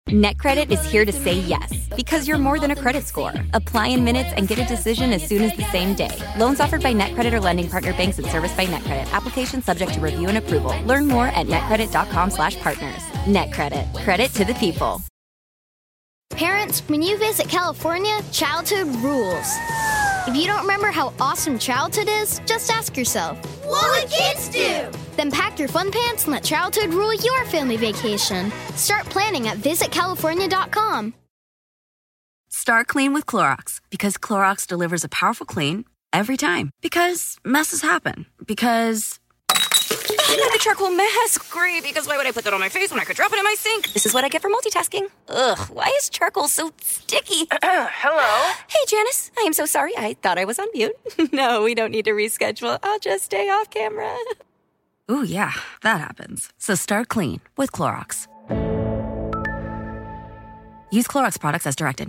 NetCredit is here to say yes, because you're more than a credit score. Apply in minutes and get a decision as soon as the same day. Loans offered by NetCredit or lending partner banks and serviced by NetCredit. Application subject to review and approval. Learn more at netcredit.com/partners. NetCredit. Credit to the people. Parents, when you visit California, childhood rules. If you don't remember how awesome childhood is, just ask yourself, what would kids do? Then pack your fun pants and let childhood rule your family vacation. Start planning at visitcalifornia.com. Start clean with Clorox, because Clorox delivers a powerful clean every time. Because messes happen. Because I got a charcoal mask. Great, because why would I put that on my face when I could drop it in my sink? This is what I get for multitasking. Ugh, why is charcoal so sticky? Hello? Hey, Janice. I am so sorry. I thought I was on mute. No, we don't need to reschedule. I'll just stay off camera. Ooh, yeah, that happens. So start clean with Clorox. Use Clorox products as directed.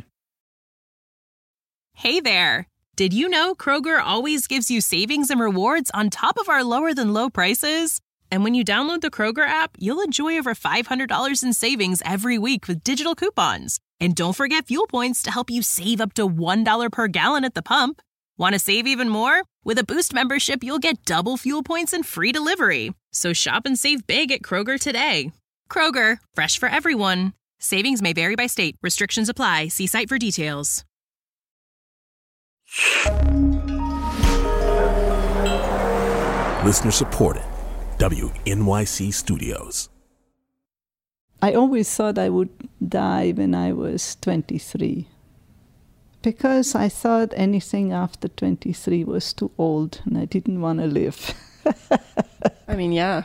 Hey there. Did you know Kroger always gives you savings and rewards on top of our lower-than-low prices? And when you download the Kroger app, you'll enjoy over $500 in savings every week with digital coupons. And don't forget fuel points to help you save up to $1 per gallon at the pump. Want to save even more? With a Boost membership, you'll get double fuel points and free delivery. So shop and save big at Kroger today. Kroger, fresh for everyone. Savings may vary by state. Restrictions apply. See site for details. Listener supported. WNYC Studios. I always thought I would die when I was 23. Because I thought anything after 23 was too old and I didn't want to live. I mean, yeah.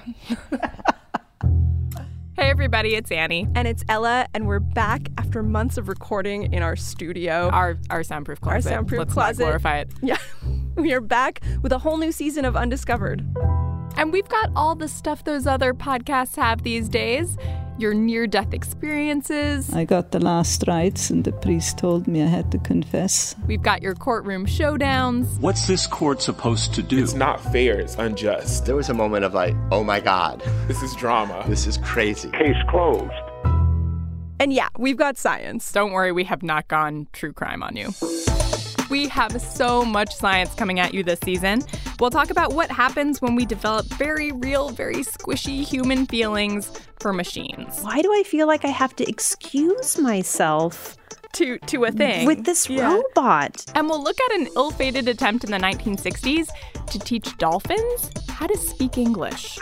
Hey everybody, it's Annie. And it's Ella, and we're back after months of recording in our studio. Our soundproof closet. Our soundproof Let's closet. Not glorify it. Yeah. We are back with a whole new season of Undiscovered. And we've got all the stuff those other podcasts have these days. Your near-death experiences. I got the last rites and the priest told me I had to confess. We've got your courtroom showdowns. What's this court supposed to do? It's not fair. It's unjust. There was a moment of like, oh my God. This is drama. This is crazy. Case closed. And yeah, we've got science. Don't worry, we have not gone true crime on you. We have so much science coming at you this season. We'll talk about what happens when we develop very real, very squishy human feelings for machines. Why do I feel like I have to excuse myself to a thing with this robot? And we'll look at an ill-fated attempt in the 1960s to teach dolphins how to speak English.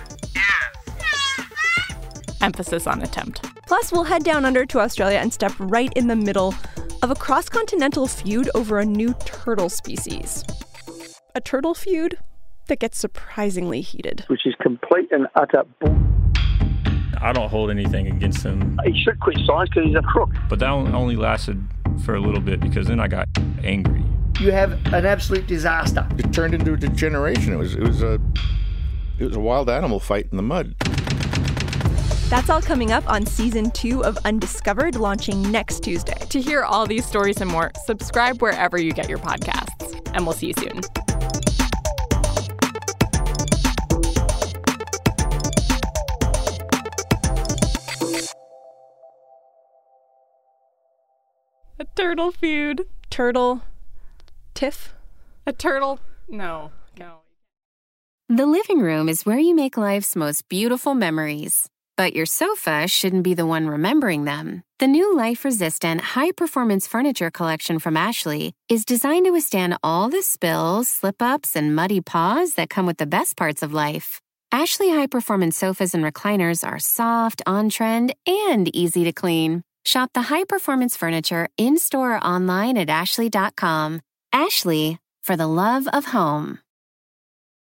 Emphasis on attempt. Plus, we'll head down under to Australia and step right in the middle of a cross-continental feud over a new turtle species. A turtle feud that gets surprisingly heated. Which is complete and utter bull. I don't hold anything against him. He should quit science because he's a crook. But that only lasted for a little bit because then I got angry. You have an absolute disaster. It turned into a degeneration. It was a wild animal fight in the mud. That's all coming up on Season 2 of Undiscovered, launching next Tuesday. To hear all these stories and more, subscribe wherever you get your podcasts. And we'll see you soon. A turtle feud. Turtle. Tiff? A turtle? No. The living room is where you make life's most beautiful memories. But your sofa shouldn't be the one remembering them. The new life-resistant, high-performance furniture collection from Ashley is designed to withstand all the spills, slip-ups, and muddy paws that come with the best parts of life. Ashley high-performance sofas and recliners are soft, on-trend, and easy to clean. Shop the high-performance furniture in-store or online at ashley.com. Ashley, for the love of home.